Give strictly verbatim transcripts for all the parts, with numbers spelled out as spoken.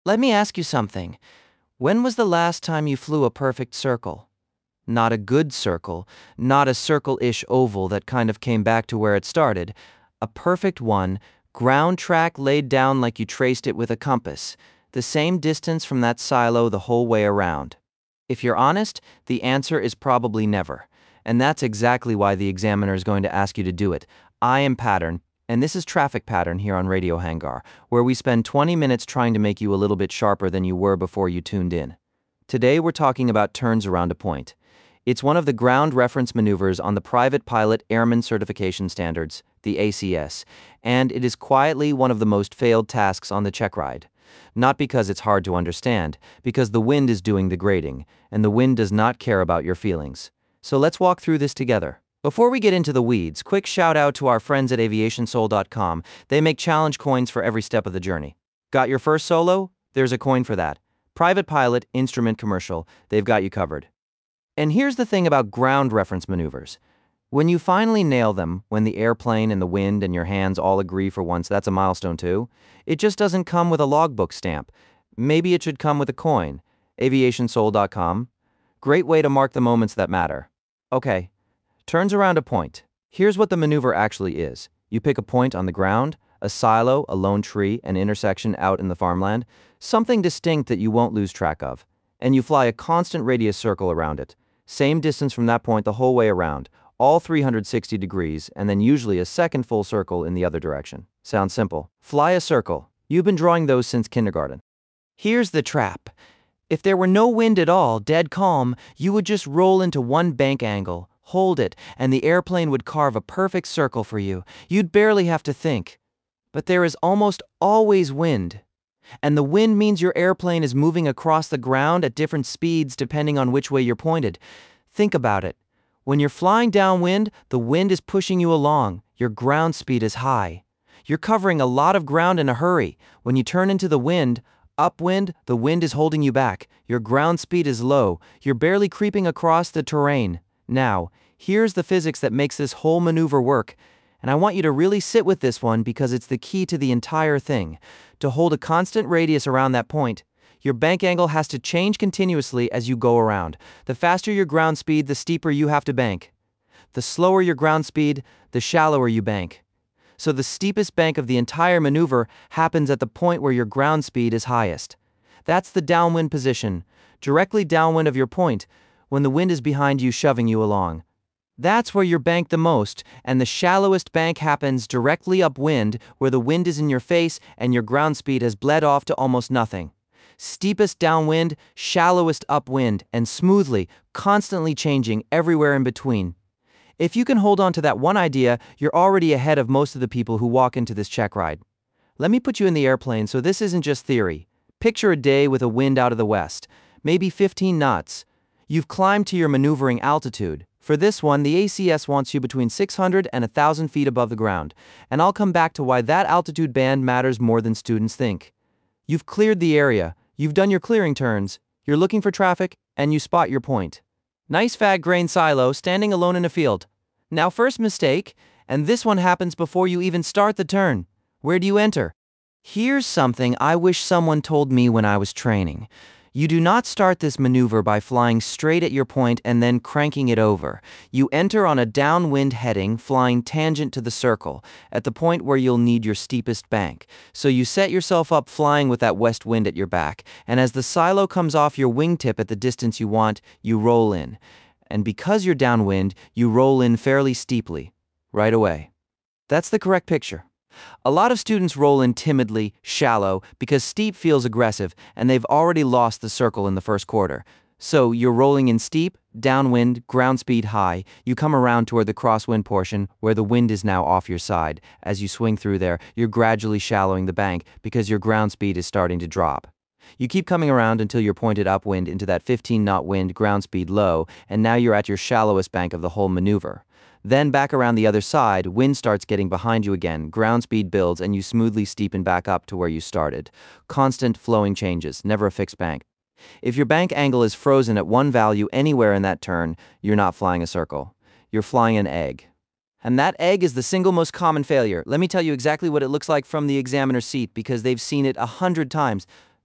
Let me ask you something. When was the last time you flew a perfect circle? Not a good circle, not a circle-ish oval that kind of came back to where it started. A perfect one, ground track laid down like you traced it with a compass, the same distance from that silo the whole way around. If you're honest, the answer is probably never. And that's exactly why the examiner is going to ask you to do it. I am Pattern, and this is Traffic Pattern here on Radio Hangar, where we spend twenty minutes trying to make you a little bit sharper than you were before you tuned in. Today we're talking about turns around a point. It's one of the ground reference maneuvers on the Private Pilot Airman Certification Standards, the A C S, and it is quietly one of the most failed tasks on the check ride. Not because it's hard to understand, because the wind is doing the grading, and the wind does not care about your feelings. So let's walk through this together. Before we get into the weeds, quick shout out to our friends at aviation soul dot com. They make challenge coins for every step of the journey. Got your first solo? There's a coin for that. Private Pilot, Instrument Commercial, they've got you covered. And here's the thing about ground reference maneuvers. When you finally nail them, when the airplane and the wind and your hands all agree for once that's a milestone too, it just doesn't come with a logbook stamp. Maybe it should come with a coin. aviation soul dot com. Great way to mark the moments that matter. Okay, turns around a point. Here's what the maneuver actually is. You pick a point on the ground, a silo, a lone tree, an intersection out in the farmland, something distinct that you won't lose track of, and you fly a constant radius circle around it. Same distance from that point the whole way around, all three hundred sixty degrees, and then usually a second full circle in the other direction. Sounds simple. Fly a circle. You've been drawing those since kindergarten. Here's the trap. If there were no wind at all, dead calm, you would just roll into one bank angle, hold it, and the airplane would carve a perfect circle for you. You'd barely have to think. But there is almost always wind. And the wind means your airplane is moving across the ground at different speeds depending on which way you're pointed. Think about it. When you're flying downwind, the wind is pushing you along. Your ground speed is high. You're covering a lot of ground in a hurry. When you turn into the wind, upwind, the wind is holding you back. Your ground speed is low. You're barely creeping across the terrain. Now, here's the physics that makes this whole maneuver work. And I want you to really sit with this one because it's the key to the entire thing. To hold a constant radius around that point, your bank angle has to change continuously as you go around. The faster your ground speed, the steeper you have to bank. The slower your ground speed, the shallower you bank. So the steepest bank of the entire maneuver happens at the point where your ground speed is highest. That's the downwind position, directly downwind of your point, when the wind is behind you shoving you along. That's where you're banked the most, and the shallowest bank happens directly upwind, where the wind is in your face and your ground speed has bled off to almost nothing. Steepest downwind, shallowest upwind, and smoothly, constantly changing everywhere in between. If you can hold on to that one idea, you're already ahead of most of the people who walk into this check ride. Let me put you in the airplane so this isn't just theory. Picture a day with a wind out of the west, maybe fifteen knots. You've climbed to your maneuvering altitude. For this one, the A C S wants you between six hundred and one thousand feet above the ground, and I'll come back to why that altitude band matters more than students think. You've cleared the area, you've done your clearing turns, you're looking for traffic, and you spot your point. Nice fat grain silo standing alone in a field. Now first mistake, and this one happens before you even start the turn. Where do you enter? Here's something I wish someone told me when I was training. You do not start this maneuver by flying straight at your point and then cranking it over. You enter on a downwind heading, flying tangent to the circle, at the point where you'll need your steepest bank. So you set yourself up flying with that west wind at your back, and as the silo comes off your wingtip at the distance you want, you roll in. And because you're downwind, you roll in fairly steeply, right away. That's the correct picture. A lot of students roll in timidly, shallow, because steep feels aggressive, and they've already lost the circle in the first quarter. So you're rolling in steep, downwind, ground speed high. You come around toward the crosswind portion, where the wind is now off your side. As you swing through there, you're gradually shallowing the bank, because your ground speed is starting to drop. You keep coming around until you're pointed upwind into that fifteen knot wind, ground speed low, and now you're at your shallowest bank of the whole maneuver. Then back around the other side, wind starts getting behind you again, ground speed builds, and you smoothly steepen back up to where you started. Constant flowing changes, never a fixed bank. If your bank angle is frozen at one value anywhere in that turn, you're not flying a circle. You're flying an egg. And that egg is the single most common failure. Let me tell you exactly what it looks like from the examiner's seat because they've seen it a hundred times.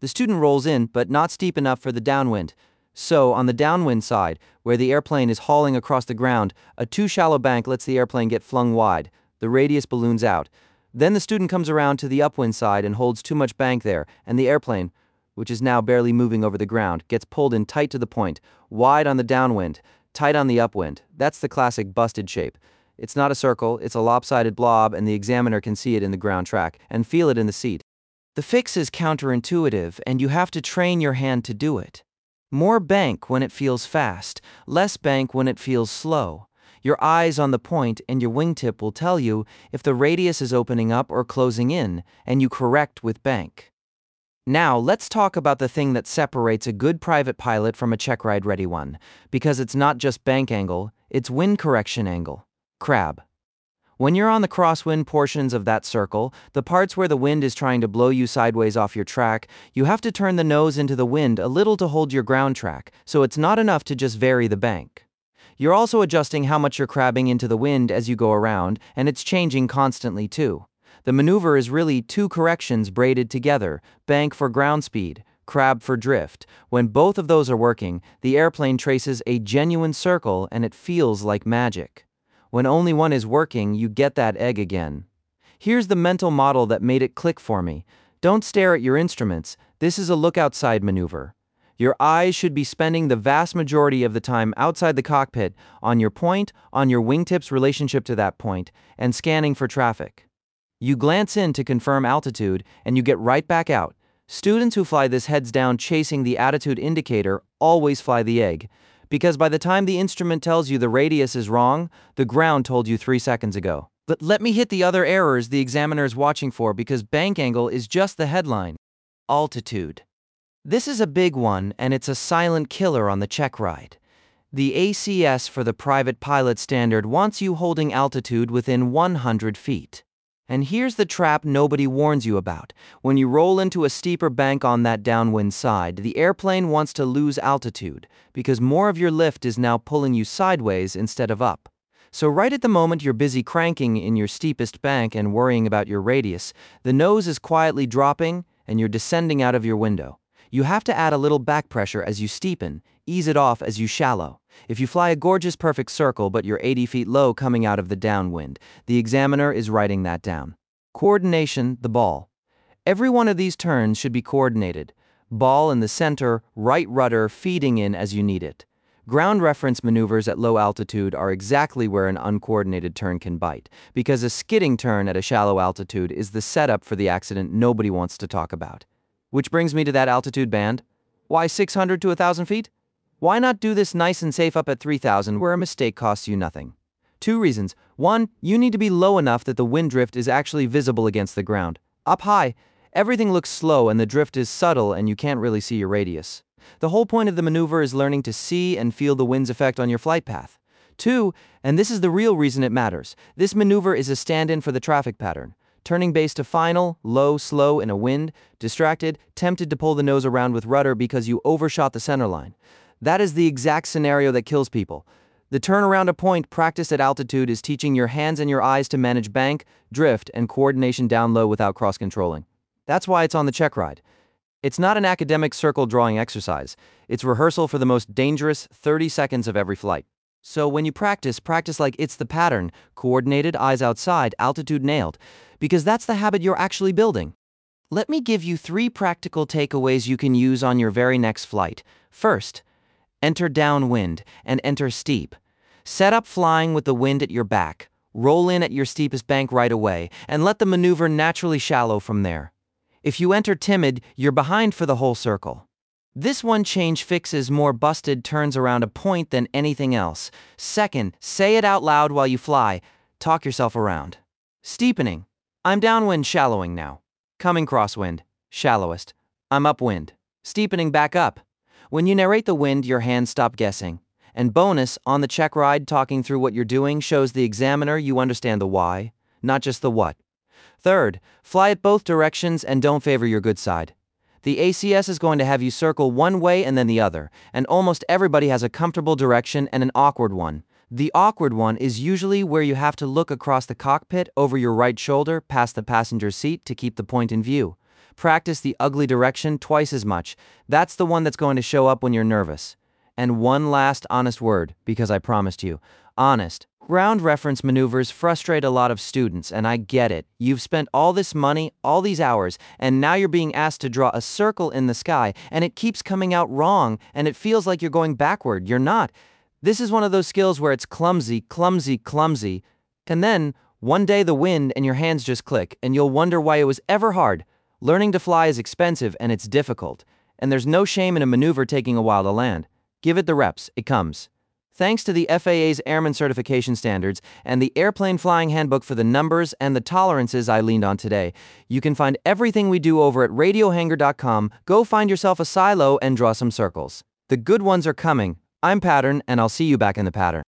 The student rolls in, but not steep enough for the downwind. So, on the downwind side, where the airplane is hauling across the ground, a too shallow bank lets the airplane get flung wide. The radius balloons out. Then the student comes around to the upwind side and holds too much bank there, and the airplane, which is now barely moving over the ground, gets pulled in tight to the point, wide on the downwind, tight on the upwind. That's the classic busted shape. It's not a circle, it's a lopsided blob, and the examiner can see it in the ground track and feel it in the seat. The fix is counterintuitive, and you have to train your hand to do it. More bank when it feels fast, less bank when it feels slow. Your eyes on the point and your wingtip will tell you if the radius is opening up or closing in, and you correct with bank. Now, let's talk about the thing that separates a good private pilot from a check ride ready one, because it's not just bank angle, it's wind correction angle. Crab. When you're on the crosswind portions of that circle, the parts where the wind is trying to blow you sideways off your track, you have to turn the nose into the wind a little to hold your ground track, so it's not enough to just vary the bank. You're also adjusting how much you're crabbing into the wind as you go around, and it's changing constantly too. The maneuver is really two corrections braided together, bank for ground speed, crab for drift. When both of those are working, the airplane traces a genuine circle and it feels like magic. When only one is working, you get that egg again. Here's the mental model that made it click for me. Don't stare at your instruments. This is a look outside maneuver. Your eyes should be spending the vast majority of the time outside the cockpit, on your point, on your wingtip's relationship to that point, and scanning for traffic. You glance in to confirm altitude, and you get right back out. Students who fly this heads down chasing the attitude indicator always fly the egg, because by the time the instrument tells you the radius is wrong, the ground told you three seconds ago. But let me hit the other errors the examiner is watching for, because bank angle is just the headline. Altitude. This is a big one, and it's a silent killer on the check ride. The A C S for the private pilot standard wants you holding altitude within one hundred feet. And here's the trap nobody warns you about. When you roll into a steeper bank on that downwind side, the airplane wants to lose altitude, because more of your lift is now pulling you sideways instead of up. So right at the moment you're busy cranking in your steepest bank and worrying about your radius, the nose is quietly dropping and you're descending out of your window. You have to add a little back pressure as you steepen, ease it off as you shallow. If you fly a gorgeous perfect circle but you're eighty feet low coming out of the downwind, the examiner is writing that down. Coordination, the ball. Every one of these turns should be coordinated. Ball in the center, right rudder feeding in as you need it. Ground reference maneuvers at low altitude are exactly where an uncoordinated turn can bite, because a skidding turn at a shallow altitude is the setup for the accident nobody wants to talk about. Which brings me to that altitude band. Why six hundred to one thousand feet? Why not do this nice and safe up at three thousand where a mistake costs you nothing? Two reasons. One, you need to be low enough that the wind drift is actually visible against the ground. Up high, everything looks slow and the drift is subtle and you can't really see your radius. The whole point of the maneuver is learning to see and feel the wind's effect on your flight path. Two, and this is the real reason it matters, this maneuver is a stand-in for the traffic pattern. Turning base to final, low, slow in a wind, distracted, tempted to pull the nose around with rudder because you overshot the center line. That is the exact scenario that kills people. The turn around a point practiced at altitude is teaching your hands and your eyes to manage bank, drift, and coordination down low without cross-controlling. That's why it's on the check ride. It's not an academic circle drawing exercise. It's rehearsal for the most dangerous thirty seconds of every flight. So when you practice, practice like it's the pattern, coordinated, eyes outside, altitude nailed, because that's the habit you're actually building. Let me give you three practical takeaways you can use on your very next flight. First, enter downwind and enter steep. Set up flying with the wind at your back. Roll in at your steepest bank right away, and let the maneuver naturally shallow from there. If you enter timid, you're behind for the whole circle. This one change fixes more busted turns around a point than anything else. Second, say it out loud while you fly. Talk yourself around. Steepening. I'm downwind shallowing now. Coming crosswind. Shallowest. I'm upwind. Steepening back up. When you narrate the wind, your hands stop guessing. And bonus, on the check ride, talking through what you're doing shows the examiner you understand the why, not just the what. Third, fly it both directions and don't favor your good side. The A C S is going to have you circle one way and then the other, and almost everybody has a comfortable direction and an awkward one. The awkward one is usually where you have to look across the cockpit over your right shoulder past the passenger seat to keep the point in view. Practice the ugly direction twice as much. That's the one that's going to show up when you're nervous. And one last honest word, because I promised you. Honest. Ground reference maneuvers frustrate a lot of students, and I get it. You've spent all this money, all these hours, and now you're being asked to draw a circle in the sky, and it keeps coming out wrong, and it feels like you're going backward. You're not. This is one of those skills where it's clumsy, clumsy, clumsy, and then, one day the wind and your hands just click, and you'll wonder why it was ever hard. Learning to fly is expensive, and it's difficult, and there's no shame in a maneuver taking a while to land. Give it the reps, it comes. Thanks to the F A A's Airman Certification Standards and the Airplane Flying Handbook for the numbers and the tolerances I leaned on today, you can find everything we do over at radiohanger dot com. Go find yourself a silo and draw some circles. The good ones are coming. I'm Pattern, and I'll see you back in the pattern.